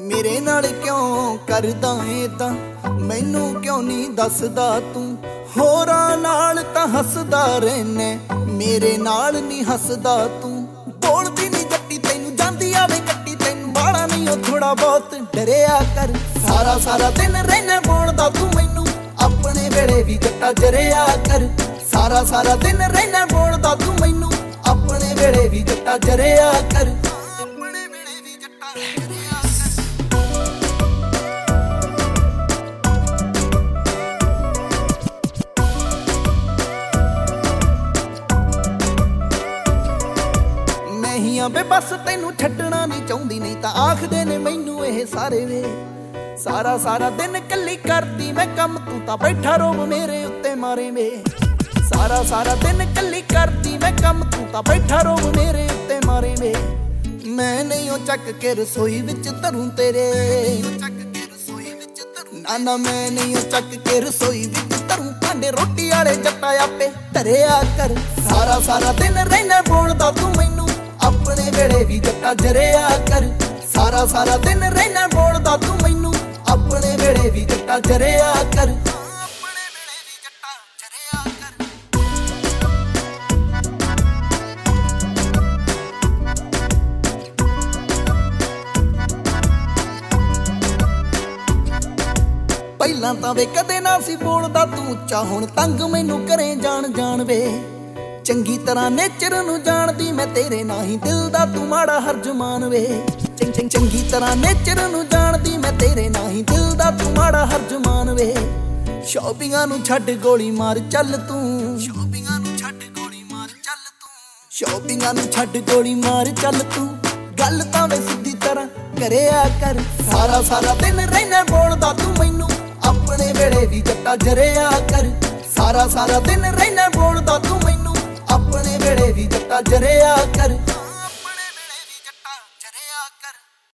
ਮੇਰੇ ਨਾਲ ਕਿਉਂ ਕਰਦਾ ਏ ਤਾਂ ਮੈਨੂੰ ਕਿਉਂ ਨਹੀਂ ਦੱਸਦਾ ਤੂੰ। ਹੋਰਾਂ ਨਾਲ ਤਾਂ ਹੱਸਦਾ ਰਹਿਨੇ, ਮੇਰੇ ਨਾਲ ਨਹੀਂ ਹੱਸਦਾ ਤੂੰ। ਬੋਲਦੀ ਨਹੀਂ ਜੱਟੀ ਤੈਨੂੰ ਜਾਂਦੀ ਆਵੇ ਕੱਟੀ ਤੈਨੂੰ, ਬਾਲਾ ਨਹੀਂ ਉਹ ਥੋੜਾ ਬਹੁਤ ਡਰਿਆ ਕਰ। ਸਾਰਾ ਸਾਰਾ ਦਿਨ ਰਹਿਣਾ ਬੋਲਦਾ ਤੂੰ ਮੈਨੂੰ, ਆਪਣੇ ਵੇਲੇ ਵੀ ਜੱਟਾ ਜਰਿਆ ਕਰ। ਸਾਰਾ ਸਾਰਾ ਦਿਨ ਰਹਿਣਾ ਬੋਲਦਾ ਤੂੰ ਮੈਨੂੰ, ਆਪਣੇ ਵੇਲੇ ਵੀ ਜੱਟਾ ਜਰਿਆ ਕਰ। ਆਪਣੇ ਵੇਲੇ ਵੀ ਜੱਟਾ ਜਰਿਆ ਕਰ। ਮੈਂ ਹੀ ਆ ਬਸ ਤੈਨੂੰ ਛੱਡਣਾ ਨਹੀਂ ਚਾਹੁੰਦੀ, ਨਹੀਂ ਤਾਂ ਆਖਦੇ ਨੇ ਮੈਨੂੰ ਇਹ ਸਾਰੇ ਵੇ। ਸਾਰਾ ਸਾਰਾ ਦਿਨ ਕੱਲੀ ਕਰਦੀ ਮੈਂ ਕੰਮ, ਤੂੰ ਤਾਂ ਬੈਠਾ ਰੋਬ ਮੇਰੇ ਉੱਤੇ ਮਾਰੇ ਵੇ। ਸਾਰਾ ਸਾਰਾ ਦਿਨ ਕੱਲੀ ਕਰਦੀ ਮੈਂ ਕੰਮ, ਤੂੰ ਤਾਂ ਬੈਠਾ ਰੋਬ ਮੇਰੇ ਉੱਤੇ ਮਾਰੇ ਵੇ। ਮੈਂ ਨਹੀਂ ਉਹ ਚੱਕ ਕੇ ਰਸੋਈ ਵਿੱਚ ਧਰੂੰ ਤੇਰੇ, ਨਾ ਨਾ ਮੈਂ ਨਹੀਂ ਉਹ ਚੱਕ ਕੇ ਰਸੋਈ ਵਿੱਚ ਧਰੂੰ। ਭਾਂਡੇ ਰੋਟੀ ਵਾਲੇ ਜੱਟਾ ਆਪੇ ਧਰਿਆ ਕਰ। ਸਾਰਾ ਸਾਰਾ ਦਿਨ ਰਹਿਣਾ ਬੋਲਦਾ ਤੂੰ ਮੈਨੂੰ, ਆਪਣੇ ਵੇਲੇ ਵੀ ਜੱਟਾ ਜਰਿਆ ਕਰ। ਸਾਰਾ ਸਾਰਾ ਦਿਨ ਰਹਿਣਾ ਬੋਲਦਾ ਤੂੰ ਮੈਨੂੰ, ਆਪਣੇ ਵੇਲੇ ਵੀ ਜੱਟਾ ਜਰਿਆ ਕਰ। ਪਹਿਲਾਂ ਤਾਂ ਵੇ ਕਦੇ ਨਾ ਸੀ ਬੋਲਦਾ ਤੂੰ ਉੱਚਾ, ਹੁਣ ਤੰਗ ਮੈਨੂੰ ਕਰੇ ਜਾਣ ਜਾਣ ਵੇ। ਚੰਗੀ ਤਰ੍ਹਾਂ ਨੇਚਰ ਨੂੰ ਜਾਣਦੀ ਮੈਂ ਤੇਰੇ, ਨਾ ਹੀ ਦਿਲ ਦਾ ਤੂੰ ਮਾੜਾ ਹਰਜਮਾਨ ਵੇ। ਚੰਗੀ ਤਰ੍ਹਾਂ ਨੇਚਰ ਨੂੰ ਜਾਣਦੀ ਮੈਂ ਤੇਰੇ, ਨਾ ਹੀ ਦਿਲ ਦਾ ਤੂੰ ਮਾੜਾ ਹਰਜਮਾਨ ਵੇ। ਸ਼ੌਪਿੰਗਾਂ ਨੂੰ ਛੱਡ ਗੋਲੀ ਮਾਰ ਚੱਲ ਤੂੰ, ਸ਼ੌਪਿੰਗਾਂ ਨੂੰ ਛੱਡ ਗੋਲੀ ਮਾਰ ਚੱਲ ਤੂੰ, ਸ਼ੌਪਿੰਗਾਂ ਨੂੰ ਛੱਡ ਗੋਲੀ ਮਾਰ ਚੱਲ ਤੂੰ। ਗੱਲ ਤਾਂ ਵੇ ਸਿੱਧੀ ਤਰ੍ਹਾਂ ਕਰਿਆ ਕਰ। ਸਾਰਾ ਸਾਰਾ ਦਿਨ ਰਹਿਣਾ ਬੋਲਦਾ ਤੂੰ ਮੈਨੂੰ, ਆਪਣੇ ਵੇਲੇ ਵੀ ਜੱਟਾ ਜਰਿਆ ਕਰ। ਸਾਰਾ ਸਾਰਾ ਦਿਨ ਰਹਿਣਾ ਬੋਲਦਾ ਤੂੰ ਮੈਨੂੰ, ਆਪਣੇ ਵੇਲੇ ਵੀ ਜੱਟਾ ਜਰਿਆ ਕਰ।